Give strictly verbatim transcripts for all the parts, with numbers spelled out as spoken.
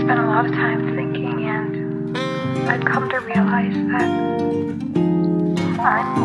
spent a lot of time thinking, and I've come to realize that I'm,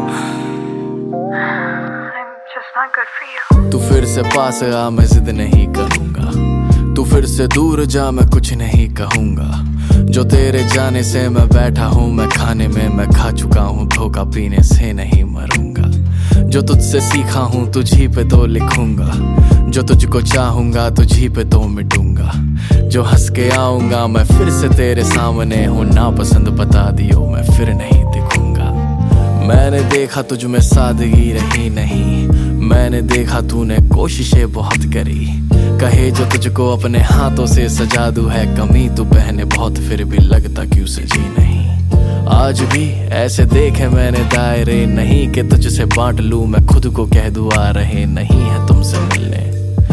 I'm just not good for you. तू फिर से पास आ, मैं जिद नहीं करूंगा। तू फिर से दूर जा, मैं कुछ नहीं कहूंगा। जो तेरे जाने से मैं बैठा हूँ, मैं खाने में मैं खा चुका हूँ, धोखा पीने से नहीं मरूंगा। जो तुझसे सीखा हूँ तुझी पे तो लिखूंगा, जो तुझको चाहूंगा तुझी पे तो मिटूंगा। जो हंस के आऊंगा मैं फिर से तेरे सामने हूँ, ना पसंद बता दियो मैं फिर नहीं दिखूंगा। मैंने देखा तुझ में सादगी रही नहीं, मैंने देखा तूने कोशिशें बहुत करी। कहे जो तुझको अपने हाथों से सजा दूं है कमी, तू पहने बहुत फिर भी लगता क्यों सजी नहीं। आज भी ऐसे देखे मैंने दायरे नहीं कि तुझसे बांट लूं, मैं खुद को कह दूं आ रहे नहीं है तुमसे मिलने।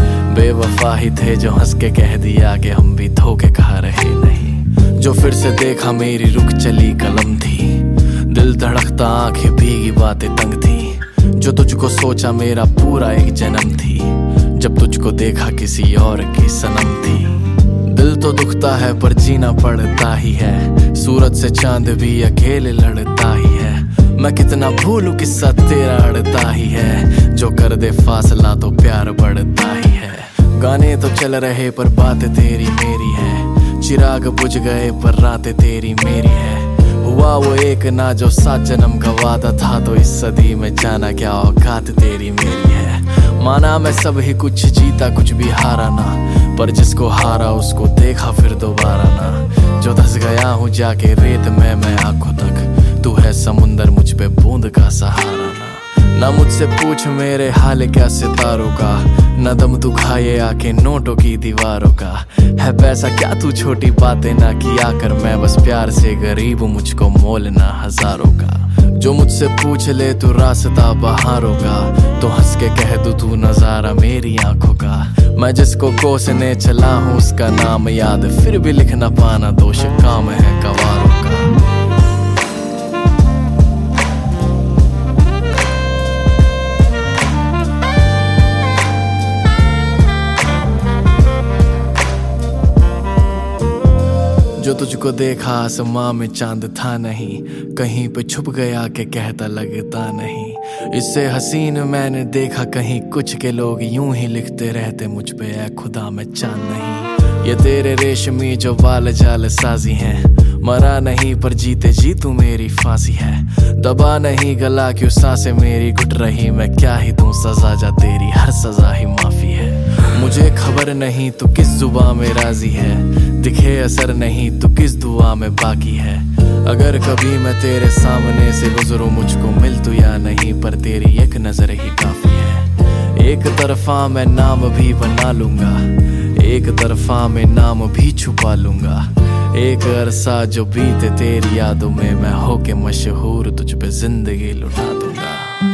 बेवफा ही थे जो हंस के कह दिया कि हम भी धोखे खा रहे नहीं। जो फिर से देखा मेरी रुक चली कलम थी, दिल धड़कता आंखें भीगी बातें तंग थी। जो तुझको सोचा मेरा पूरा एक जन्म थी, जब तुझको देखा किसी और की सनम थी। दिल तो दुखता है पर जीना पड़ता ही है, सूरज से चांद भी अकेले लड़ता ही है। मैं कितना भूलूं किस्सा तेरा अड़ता ही है, जो कर दे फासला तो प्यार बढ़ता ही है। गाने तो चल रहे पर बातें तेरी मेरी है, चिराग बुझ गए पर रातें तेरी मेरी है। हुआ वो एक ना जो सात जन्म का वादा था, तो इस सदी में जाना क्या औकात तेरी मेरी है। माना मैं सब ही कुछ जीता कुछ भी हारा ना, पर जिसको हारा उसको देखा फिर दोबारा ना। जो धस गया हूँ जाके रेत में मैं आंखों तक, तू है समुंदर मुझ पे बूंद का सहारा ना। ना मुझसे पूछ मेरे हाल क्या सितारों का, न दम तू खाए आके नोटों की दीवारों का। है पैसा क्या तू छोटी बातें ना किया कर, मैं बस प्यार से गरीब हूँ मुझको मोल ना हजारों का। जो मुझसे पूछ ले तू रास्ता बहारों का, तो हंस के कह दू तू नजारा मेरी आंखों का। मैं जिसको कोसने चला हूँ उसका नाम याद, फिर भी लिख ना पाना दोष काम है गवारों का। जो तुझको देखा आसमां में चांद था नहीं, कहीं पे छुप गया के कहता लगता नहीं। इससे हसीन मैंने देखा कहीं कुछ के लोग यूं ही लिखते रहते मुझ पे ऐ खुदा मैं चांद नहीं। ये तेरे रेशमी जो बाल जाल साजी हैं, मरा नहीं पर जीते जी तू मेरी फांसी है। दबा नहीं गला क्यों सांसें मेरी घुट रही, मैं क्या ही दूं सजा जा तेरी हर सजा ही माफी है। मुझे खबर नहीं तू किस जुबां में राजी है, दिखे असर नहीं तू किस दुआ में बाकी है। अगर कभी मैं तेरे सामने से गुजरूं मुझको मिल तू या नहीं, पर तेरी एक नजर ही काफी है। एक तरफा मैं नाम भी बना लूंगा, एक तरफा मैं नाम भी छुपा लूंगा। एक अरसा जो बीते तेरी यादों में, मैं होके मशहूर तुझ पे जिंदगी लुटा दूंगा।